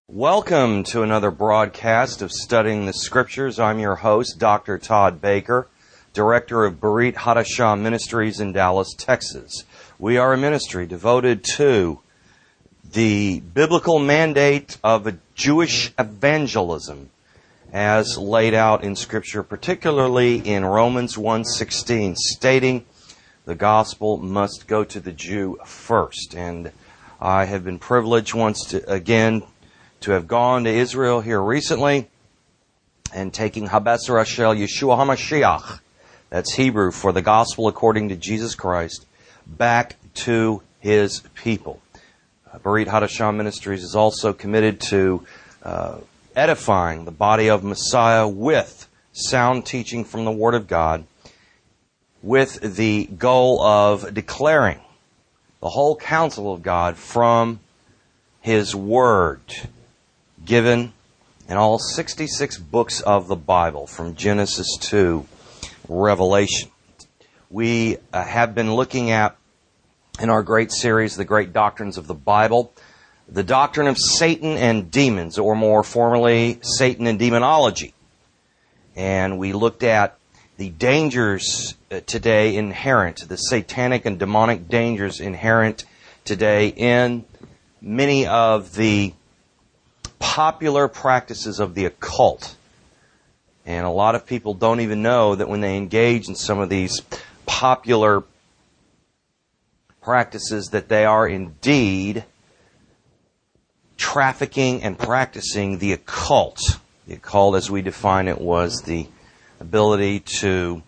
Welcome to another broadcast of Studying the Scriptures. I'm your host, Dr. Todd Baker, Director of Berit Hadashah Ministries in Dallas, Texas. We are a ministry devoted to the biblical mandate of Jewish evangelism as laid out in Scripture, particularly in Romans 1:16, stating the gospel must go to the Jew first. And I have been privileged once again to have gone to Israel here recently and taking Habeser Shel Yeshua HaMashiach, that's Hebrew for the gospel according to Jesus Christ, back to His people. Berit Hadashah Ministries is also committed to edifying the body of Messiah with sound teaching from the Word of God, with the goal of declaring the whole counsel of God from His Word, given in all 66 books of the Bible, from Genesis to Revelation. We have been looking at, in our great series, The Great Doctrines of the Bible, the doctrine of Satan and demons, or more formally, Satan and demonology. And we looked at the dangers today inherent, the satanic and demonic dangers inherent today in many of the popular practices of the occult. And a lot of people don't even know that when they engage in some of these popular practices that they are indeed trafficking and practicing the occult. The occult, as we define it, was the ability to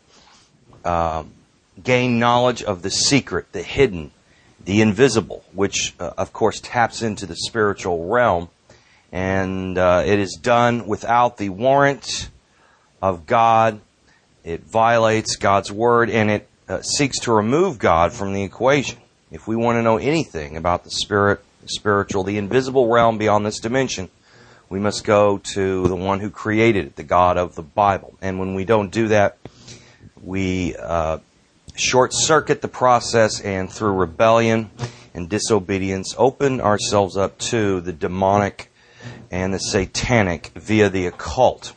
gain knowledge of the secret, the hidden, the invisible, which of course taps into the spiritual realm. And it is done without the warrant of God. It violates God's Word, and it seeks to remove God from the equation. If we want to know anything about the spirit, the spiritual, the invisible realm beyond this dimension, we must go to the one who created it, the God of the Bible. And when we don't do that, we short-circuit the process, and through rebellion and disobedience, open ourselves up to the demonic and the satanic via the occult.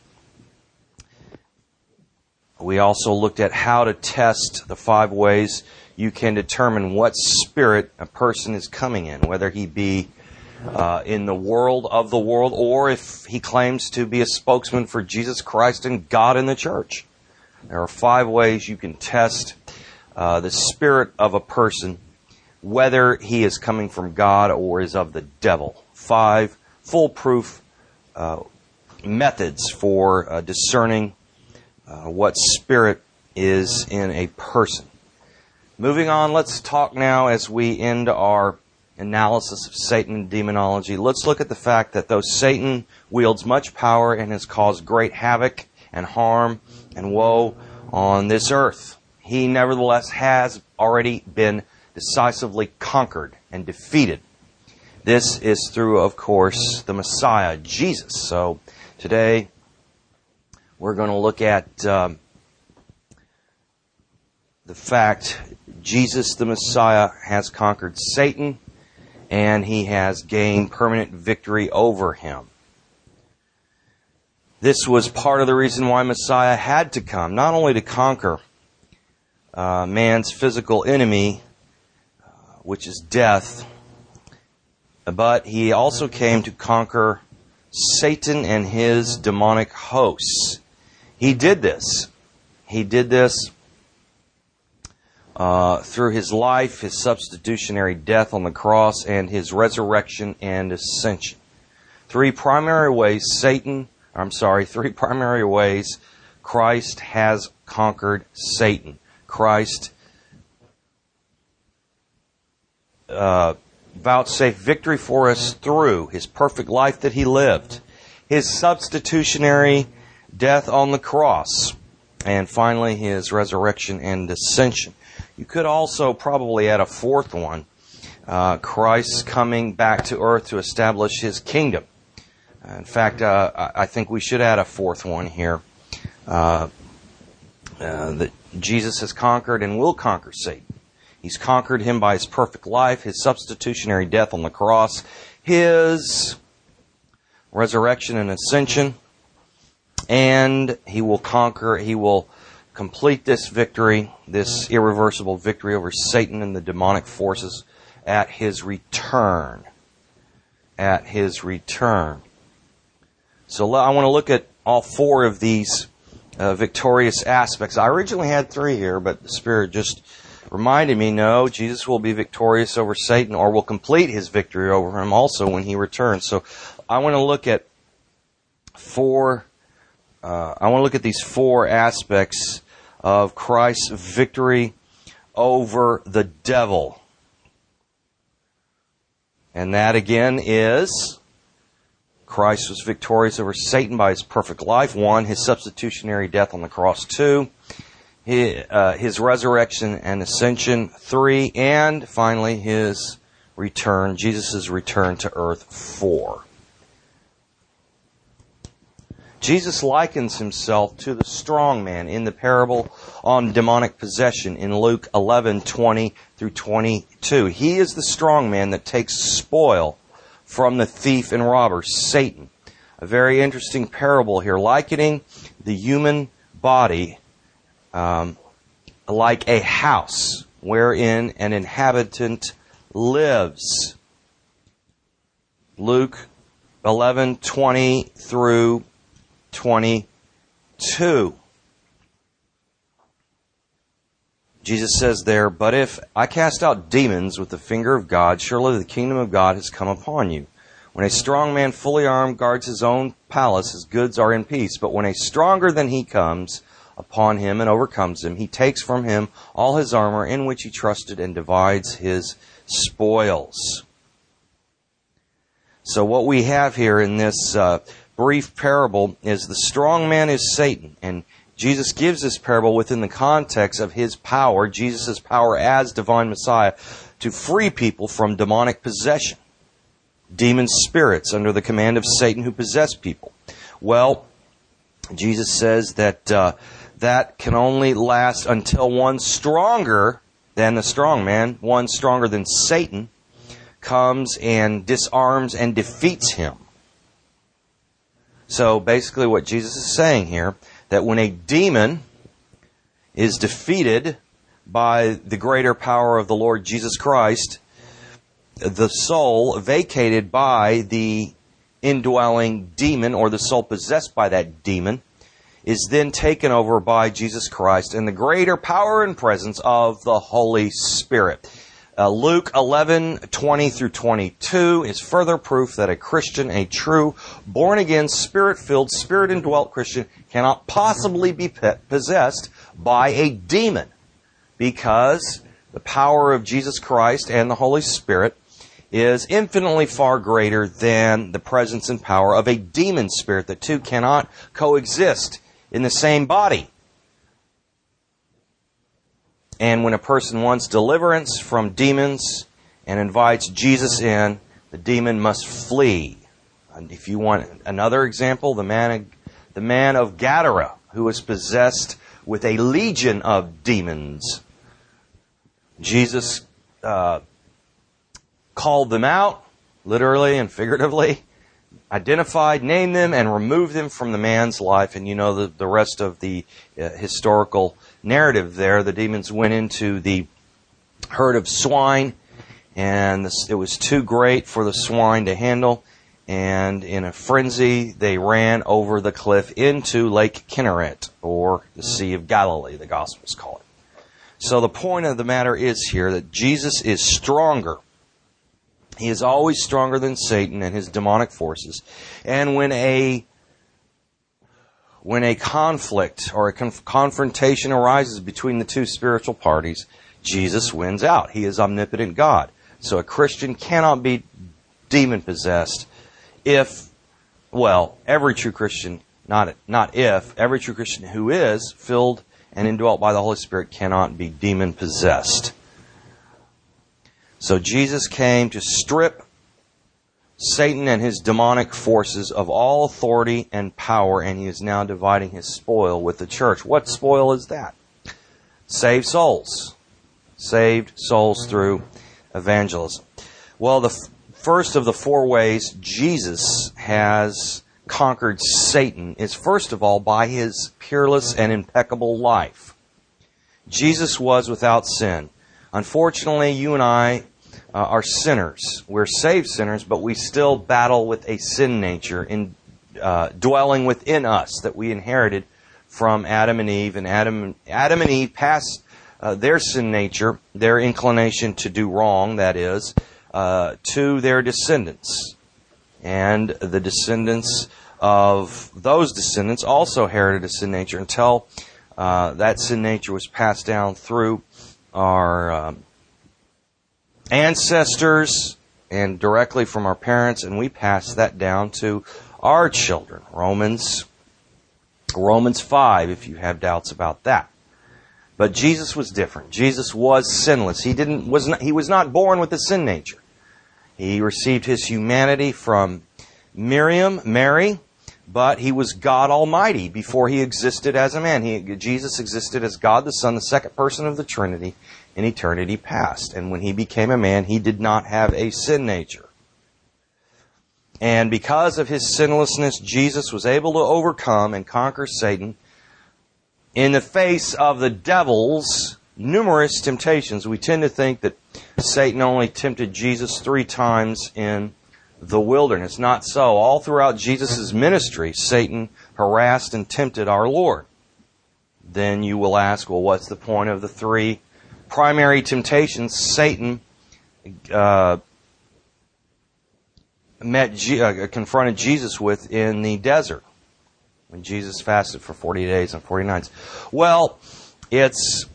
We also looked at how to test the 5 ways you can determine what spirit a person is coming in, whether he be in the world of the world, or if he claims to be a spokesman for Jesus Christ and God in the church. There are 5 ways you can test the spirit of a person, whether he is coming from God or is of the devil. 5 foolproof methods for discerning what spirit is in a person. Moving on, let's talk now as we end our analysis of Satan and demonology. Let's look at the fact that though Satan wields much power and has caused great havoc and harm and woe on this earth, he nevertheless has already been decisively conquered and defeated. This is through, of course, the Messiah, Jesus. So today we're going to look at the fact Jesus, the Messiah, has conquered Satan, and he has gained permanent victory over him. This was part of the reason why Messiah had to come, not only to conquer man's physical enemy, which is death, but he also came to conquer Satan and his demonic hosts. He did this. He did this through his life, his substitutionary death on the cross, and his resurrection and ascension. Three primary ways Christ has conquered Satan. Christ vouchsafed victory for us through his perfect life that he lived, his substitutionary death on the cross, and finally his resurrection and ascension. You could also probably add a 4th one, Christ's coming back to earth to establish his kingdom. In fact, I think we should add a 4th one here, that Jesus has conquered and will conquer Satan. He's conquered him by his perfect life, his substitutionary death on the cross, his resurrection and ascension, and He will conquer, He will complete this victory, this irreversible victory over Satan and the demonic forces at His return. At His return. So I want to look at all four of these victorious aspects. I originally had three here, but the Spirit just reminded me, no, Jesus will be victorious over Satan, or will complete His victory over him also when He returns. So I want to look at these four aspects of Christ's victory over the devil. And that again is, Christ was victorious over Satan by His perfect life. 1, His substitutionary death on the cross. 2, His resurrection and ascension. 3, and finally His return, Jesus' return to earth. 4. Jesus likens Himself to the strong man in the parable on demonic possession in Luke 11:20 through 22. He is the strong man that takes spoil from the thief and robber, Satan. A very interesting parable here, likening the human body like a house wherein an inhabitant lives. Luke 11:20 through 22. Jesus says there, "But if I cast out demons with the finger of God, surely the kingdom of God has come upon you. When a strong man fully armed guards his own palace, his goods are in peace. But when a stronger than he comes upon him and overcomes him, he takes from him all his armor in which he trusted and divides his spoils." So what we have here in this brief parable is the strong man is Satan, and Jesus gives this parable within the context of His power, Jesus' power as divine Messiah, to free people from demonic possession, demon spirits under the command of Satan who possess people. Well, Jesus says that that can only last until one stronger than the strong man, one stronger than Satan, comes and disarms and defeats him. So basically what Jesus is saying here, that when a demon is defeated by the greater power of the Lord Jesus Christ, the soul vacated by the indwelling demon, or the soul possessed by that demon, is then taken over by Jesus Christ and the greater power and presence of the Holy Spirit. Luke 11:20 through 22 is further proof that a Christian, a true, born-again, Spirit-filled, Spirit-indwelt Christian cannot possibly be possessed by a demon, because the power of Jesus Christ and the Holy Spirit is infinitely far greater than the presence and power of a demon spirit. The two cannot coexist in the same body. And when a person wants deliverance from demons and invites Jesus in, the demon must flee. And if you want another example, the man of Gadara, who was possessed with a legion of demons. Jesus called them out, literally and figuratively, identified, named them, and removed them from the man's life. And you know the rest of the historical narrative there. The demons went into the herd of swine, and it was too great for the swine to handle. And in a frenzy, they ran over the cliff into Lake Kinneret, or the Sea of Galilee, the Gospels call it. So the point of the matter is here that Jesus is stronger. He is always stronger than Satan and his demonic forces. And when a conflict or a confrontation arises between the two spiritual parties, Jesus wins out. He is omnipotent God. So a Christian cannot be demon-possessed every true Christian, every true Christian who is filled and indwelt by the Holy Spirit cannot be demon-possessed. So Jesus came to strip Satan and his demonic forces of all authority and power, and he is now dividing his spoil with the church. What spoil is that? Saved souls. Saved souls through evangelism. Well, the first of the four ways Jesus has conquered Satan is, first of all, by His peerless and impeccable life. Jesus was without sin. Unfortunately, you and I are sinners. We're saved sinners, but we still battle with a sin nature dwelling within us that we inherited from Adam and Eve. And Adam and Eve passed their sin nature, their inclination to do wrong, that is, to their descendants. And the descendants of those descendants also inherited a sin nature until that sin nature was passed down through our ancestors and directly from our parents, and we pass that down to our children. Romans 5, if you have doubts about that. But Jesus was different. Jesus was sinless. He was not born with a sin nature. He received His humanity from Mary, but He was God Almighty before He existed as a man. Jesus existed as God the Son, the second person of the Trinity, in eternity past. And when He became a man, He did not have a sin nature. And because of His sinlessness, Jesus was able to overcome and conquer Satan in the face of the devil's numerous temptations. We tend to think that Satan only tempted Jesus 3 times in the wilderness. Not so. All throughout Jesus' ministry, Satan harassed and tempted our Lord. Then you will ask, well, what's the point of the 3 primary temptations Satan confronted Jesus with in the desert when Jesus fasted for 40 days and 40 nights? Well, it's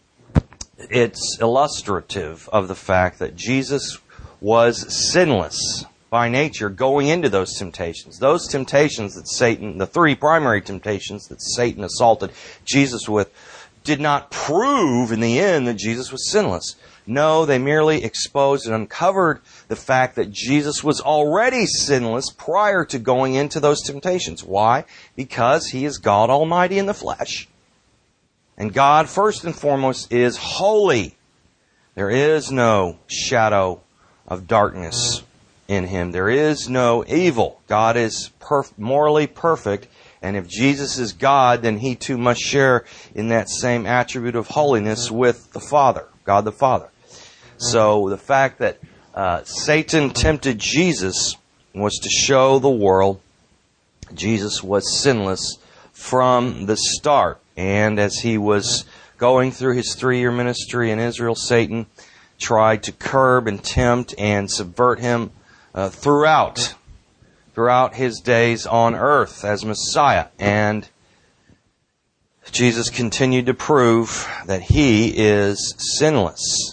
illustrative of the fact that Jesus was sinless by nature going into those temptations. Those temptations that Satan, the 3 primary temptations that Satan assaulted Jesus with, did not prove in the end that Jesus was sinless. No, they merely exposed and uncovered the fact that Jesus was already sinless prior to going into those temptations. Why? Because He is God Almighty in the flesh. And God, first and foremost, is holy. There is no shadow of darkness in Him. There is no evil. God is morally perfect. And if Jesus is God, then He too must share in that same attribute of holiness with the Father, God the Father. So the fact that Satan tempted Jesus was to show the world Jesus was sinless from the start. And as He was going through His 3-year ministry in Israel, Satan tried to curb and tempt and subvert Him throughout His days on earth as Messiah. And Jesus continued to prove that He is sinless.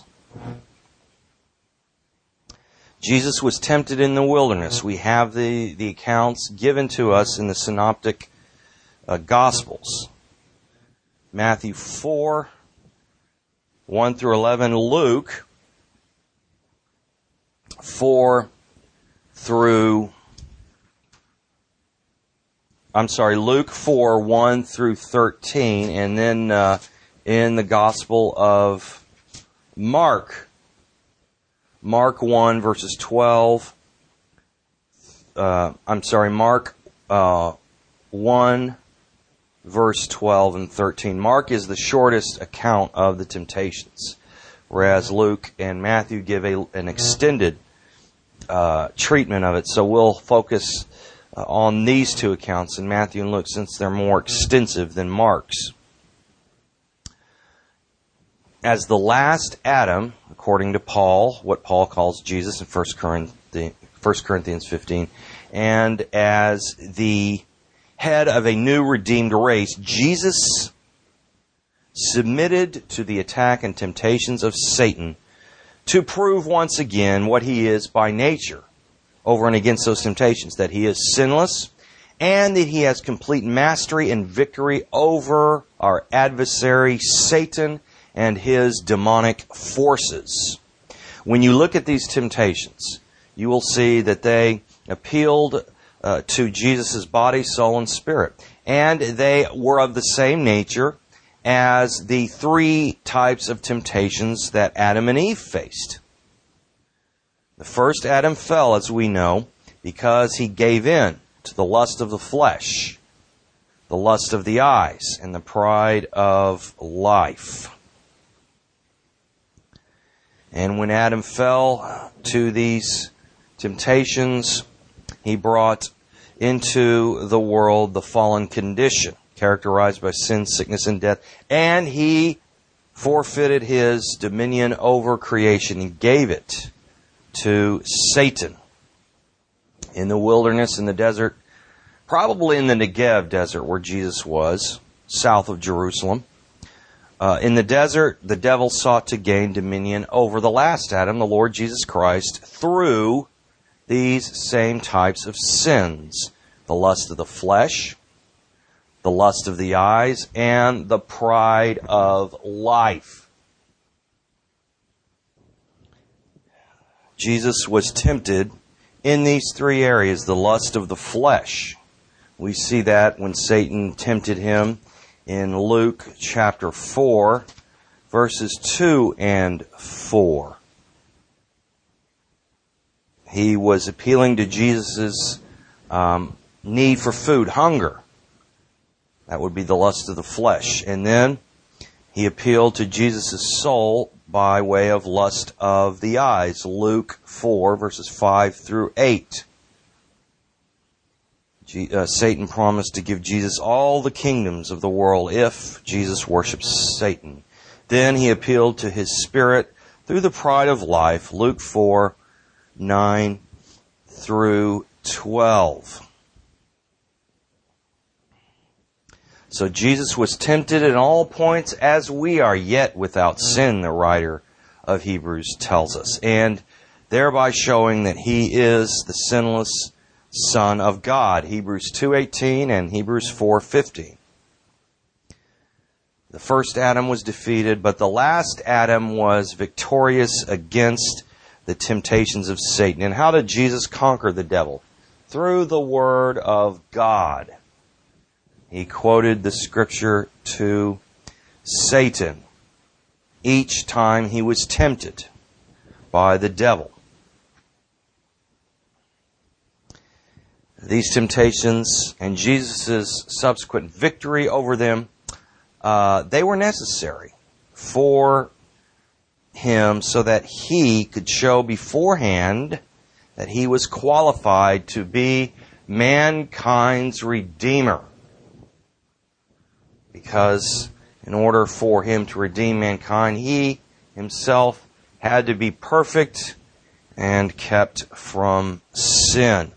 Jesus was tempted in the wilderness. We have the accounts given to us in the synoptic Gospels. Matthew 4, 1 through 11. Luke 4 Luke 4, 1 through 13. And then in the Gospel of Mark 1, verses 12. Mark 1, verse 12 and 13. Mark is the shortest account of the temptations, whereas Luke and Matthew give an extended treatment of it. So we'll focus on these 2 accounts in Matthew and Luke, since they're more extensive than Mark's. As the last Adam, according to Paul, what Paul calls Jesus in 1 Corinthians 15, and as the head of a new redeemed race, Jesus submitted to the attack and temptations of Satan to prove once again what He is by nature over and against those temptations, that He is sinless and that He has complete mastery and victory over our adversary Satan and his demonic forces. When you look at these temptations, you will see that they appealed to Jesus' body, soul, and spirit. And they were of the same nature as the 3 types of temptations that Adam and Eve faced. The first Adam fell, as we know, because he gave in to the lust of the flesh, the lust of the eyes, and the pride of life. And when Adam fell to these temptations, he brought into the world the fallen condition, characterized by sin, sickness, and death. And he forfeited his dominion over creation and gave it to Satan in the wilderness, in the desert, probably in the Negev desert where Jesus was, south of Jerusalem. In the desert, the devil sought to gain dominion over the last Adam, the Lord Jesus Christ, through these same types of sins: the lust of the flesh, the lust of the eyes, and the pride of life. Jesus was tempted in these three areas: the lust of the flesh. We see that when Satan tempted him in Luke chapter 4, verses 2 and 4. He was appealing to Jesus' need for food, hunger. That would be the lust of the flesh. And then he appealed to Jesus' soul by way of lust of the eyes. Luke 4, verses 5 through 8. Satan promised to give Jesus all the kingdoms of the world if Jesus worships Satan. Then he appealed to his spirit through the pride of life. Luke 4, 9 through 12. So Jesus was tempted in all points as we are, yet without sin, the writer of Hebrews tells us, and thereby showing that he is the sinless Son of God. Hebrews 2:18 and Hebrews 4:15. The first Adam was defeated, but the last Adam was victorious against the temptations of Satan. And how did Jesus conquer the devil? Through the Word of God. He quoted the Scripture to Satan each time he was tempted by the devil. These temptations and Jesus' subsequent victory over them, they were necessary for him so that he could show beforehand that he was qualified to be mankind's Redeemer. Because in order for him to redeem mankind, he himself had to be perfect and kept from sin.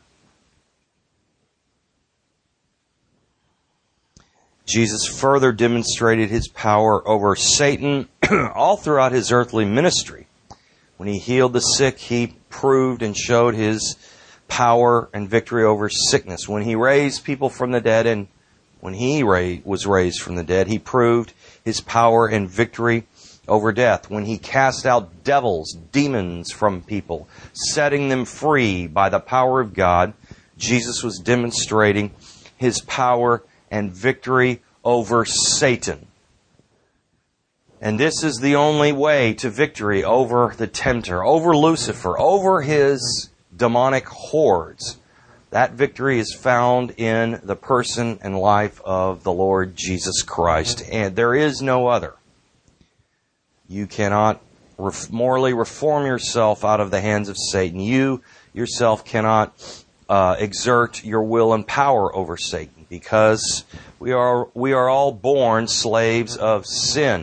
Jesus further demonstrated his power over Satan all throughout his earthly ministry. When he healed the sick, he proved and showed his power and victory over sickness. When he raised people from the dead, and when he was raised from the dead, he proved his power and victory over death. When he cast out devils, demons from people, setting them free by the power of God, Jesus was demonstrating his power and victory over Satan. And this is the only way to victory over the tempter, over Lucifer, over his demonic hordes. That victory is found in the person and life of the Lord Jesus Christ, and there is no other. You cannot morally reform yourself out of the hands of Satan. You yourself cannot exert your will and power over Satan, because we are all born slaves of sin.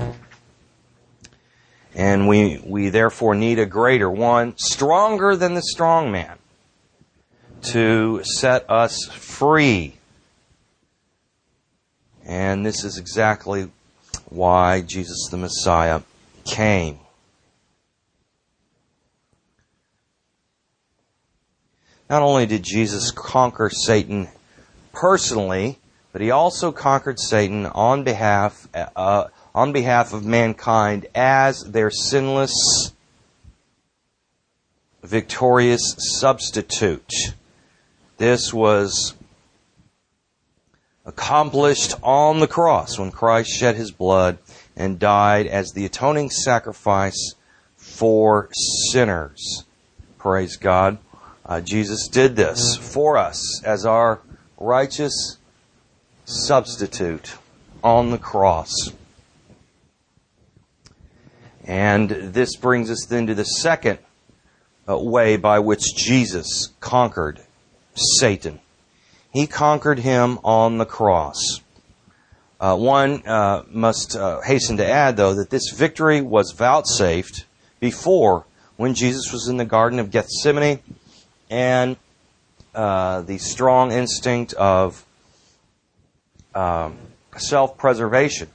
And we therefore need a greater one, stronger than the strong man, to set us free. And this is exactly why Jesus the Messiah came. Not only did Jesus conquer Satan personally, but he also conquered Satan on behalf of mankind as their sinless, victorious substitute. This was accomplished on the cross when Christ shed his blood and died as the atoning sacrifice for sinners. Praise God. Jesus did this for us as our righteous substitute on the cross. And this brings us then to the second way by which Jesus conquered Satan. He conquered him on the cross. One must hasten to add, though, that this victory was vouchsafed before, when Jesus was in the Garden of Gethsemane, and the strong instinct of self-preservation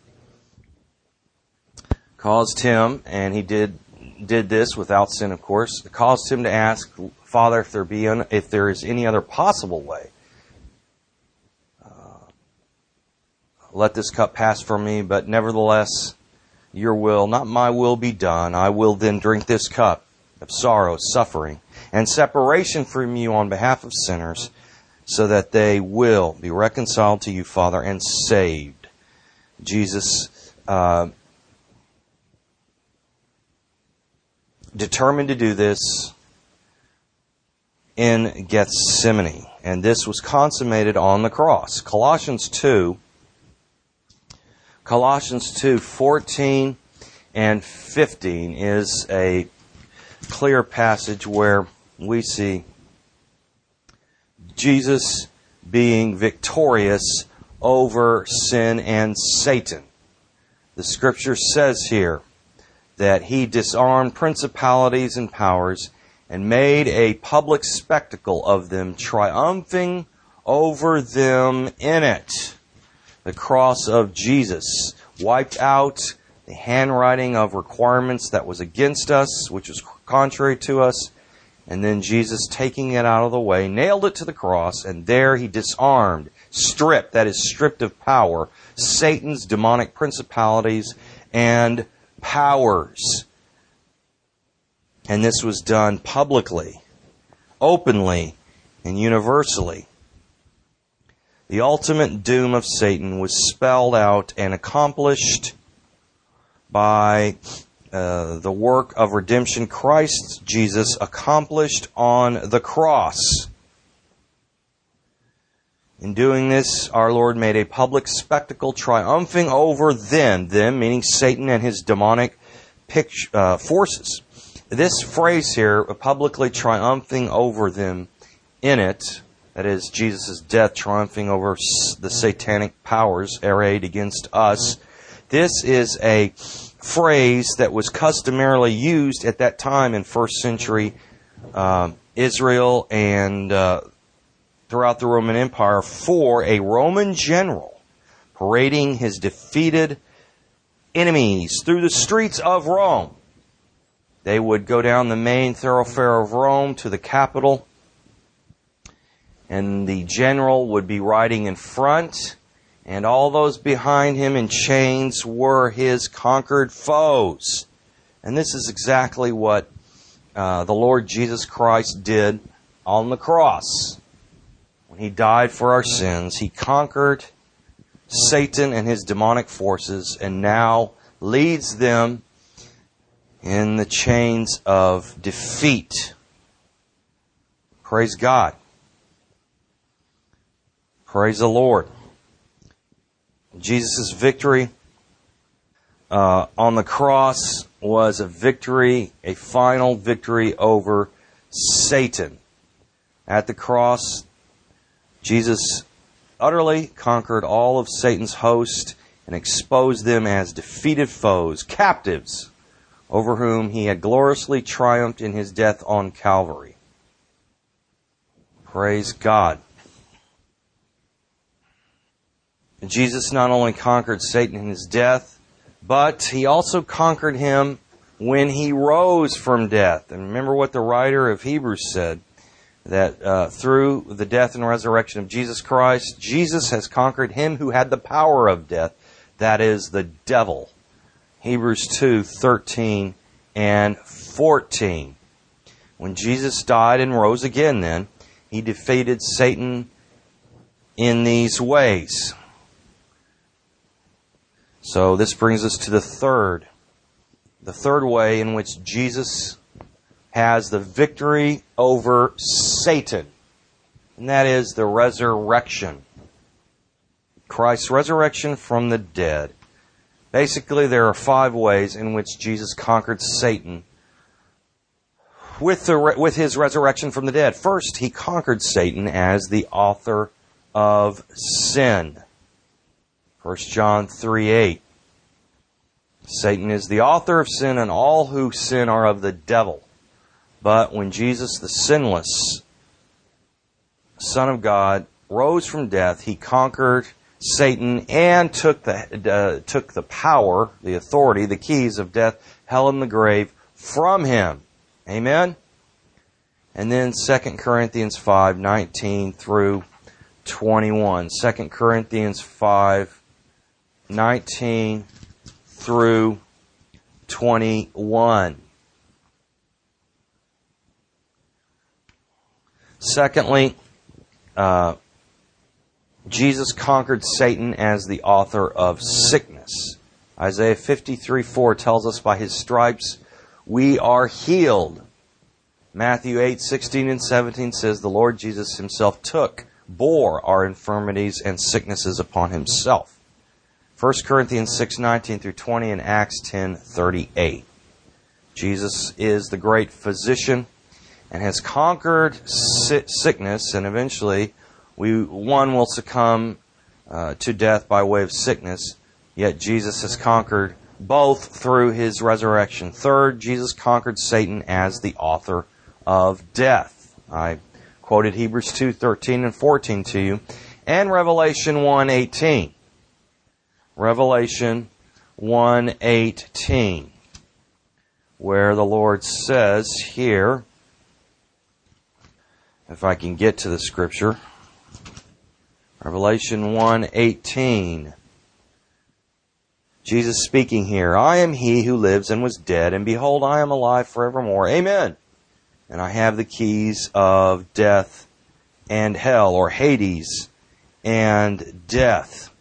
caused him, and he did this without sin, of course, caused him to ask, Father, if there is any other possible way, let this cup pass from me, but nevertheless, your will, not my will, be done. I will then drink this cup of sorrow, suffering, and separation from you on behalf of sinners, so that they will be reconciled to you, Father, and saved. Jesus determined to do this in Gethsemane, and this was consummated on the cross. Colossians 2:14 and 15 is a clear passage where we see Jesus being victorious over sin and Satan. The Scripture says here that He disarmed principalities and powers and made a public spectacle of them, triumphing over them in it. The cross of Jesus wiped out the handwriting of requirements that was against us, which was contrary to us, and then Jesus, taking it out of the way, nailed it to the cross, and there He disarmed, stripped of power, Satan's demonic principalities and powers. And this was done publicly, openly, and universally. The ultimate doom of Satan was spelled out and accomplished by the work of redemption Christ Jesus accomplished on the cross. In doing this, our Lord made a public spectacle, triumphing over them meaning Satan and his demonic forces. This phrase here, publicly triumphing over them in it, that is, Jesus' death triumphing over the satanic powers arrayed against us. This is a phrase that was customarily used at that time in first century Israel and throughout the Roman Empire for a Roman general parading his defeated enemies through the streets of Rome. They would go down the main thoroughfare of Rome to the capital, and the general would be riding in front, and all those behind him in chains were his conquered foes. And this is exactly what the Lord Jesus Christ did on the cross. When He died for our sins, He conquered Satan and his demonic forces, and now leads them in the chains of defeat. Praise God. Praise the Lord. Jesus' victory on the cross was a victory, a final victory over Satan. At the cross, Jesus utterly conquered all of Satan's host and exposed them as defeated foes, captives, over whom He had gloriously triumphed in His death on Calvary. Praise God. Jesus not only conquered Satan in His death, but He also conquered him when He rose from death. And remember what the writer of Hebrews said, that through the death and resurrection of Jesus Christ, Jesus has conquered him who had the power of death, that is, the devil. Hebrews 2:13 and 14. When Jesus died and rose again then, He defeated Satan in these ways. So this brings us to the third way in which Jesus has the victory over Satan, and that is the resurrection. Christ's resurrection from the dead. Basically, there are 5 ways in which Jesus conquered Satan with his resurrection from the dead. First, he conquered Satan as the author of sin. 1 John 3:8. Satan is the author of sin, and all who sin are of the devil. But when Jesus, the sinless Son of God, rose from death, he conquered Satan and took the power, the authority, the keys of death, hell, and the grave from him. Amen? And then 2 Corinthians 5:19 through 21. 2 Corinthians 5:19 through 21. Secondly, Jesus conquered Satan as the author of sickness. Isaiah 53:4 tells us by his stripes we are healed. Matthew 8:16 and 17 says the Lord Jesus himself bore our infirmities and sicknesses upon himself. 1 Corinthians 6:19 through 20 and Acts 10:38. Jesus is the great physician and has conquered sickness, and eventually one will succumb to death by way of sickness, yet Jesus has conquered both through his resurrection. Third, Jesus conquered Satan as the author of death. I quoted Hebrews 2:13 and 14 to you, and Revelation 1:18. Revelation 1:18, where the Lord says here, if I can get to the scripture, Revelation 1:18. Jesus speaking here, I am he who lives and was dead, and behold, I am alive forevermore. Amen. And I have the keys of death and hell, or Hades and death.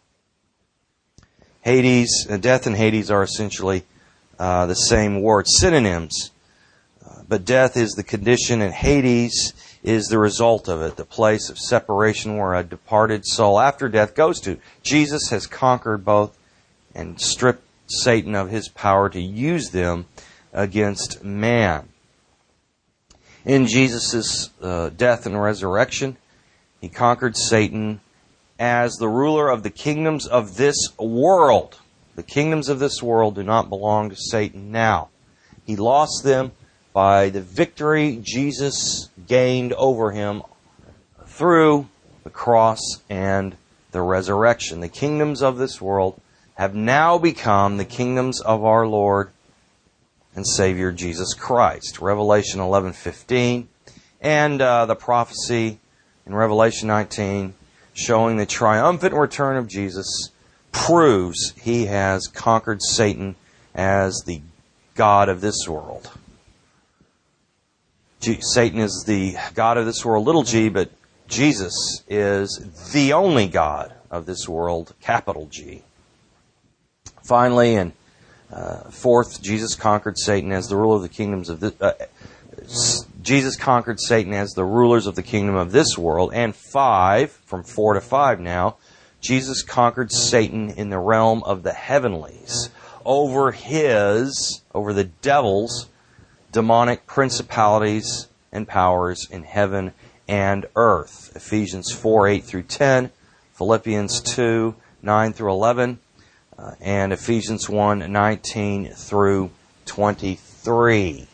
Death and Hades are essentially the same word, synonyms. But death is the condition, and Hades is the result of it, the place of separation where a departed soul after death goes to. Jesus has conquered both and stripped Satan of his power to use them against man. In Jesus' death and resurrection, he conquered Satan as the ruler of the kingdoms of this world. The kingdoms of this world do not belong to Satan now. He lost them by the victory Jesus gained over him through the cross and the resurrection. The kingdoms of this world have now become the kingdoms of our Lord and Savior Jesus Christ. Revelation 11:15 and the prophecy in Revelation 19 showing the triumphant return of Jesus proves he has conquered Satan as the god of this world. Satan is the god of this world, little g, but Jesus is the only God of this world, capital G. Finally, and fourth, Jesus conquered Satan as the ruler of the kingdoms of Jesus conquered Satan as the rulers of the kingdom of this world. And 5, from 4 to 5 now, Jesus conquered Satan in the realm of the heavenlies over the devil's demonic principalities and powers in heaven and earth. Ephesians 4:8 through 10, Philippians 2:9 through 11, and Ephesians 1:19 through 23.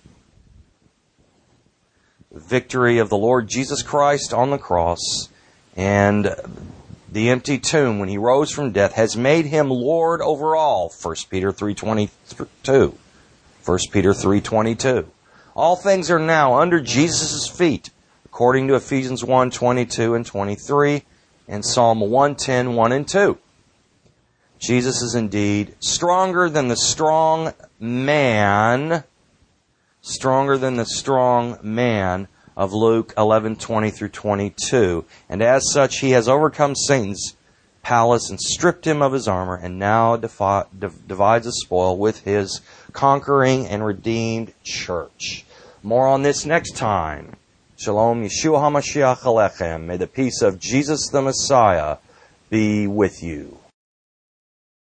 The victory of the Lord Jesus Christ on the cross and the empty tomb when he rose from death has made him Lord over all. 1 Peter 3:22. 1 Peter 3:22. All things are now under Jesus' feet, according to Ephesians 1:22 and 23, and Psalm 110, 1 and 2. Jesus is indeed stronger than the strong man of Luke 11:20 through 22. And as such, he has overcome Satan's palace and stripped him of his armor, and now divides the spoil with his conquering and redeemed church. More on this next time. Shalom Yeshua HaMashiach Alechem. May the peace of Jesus the Messiah be with you.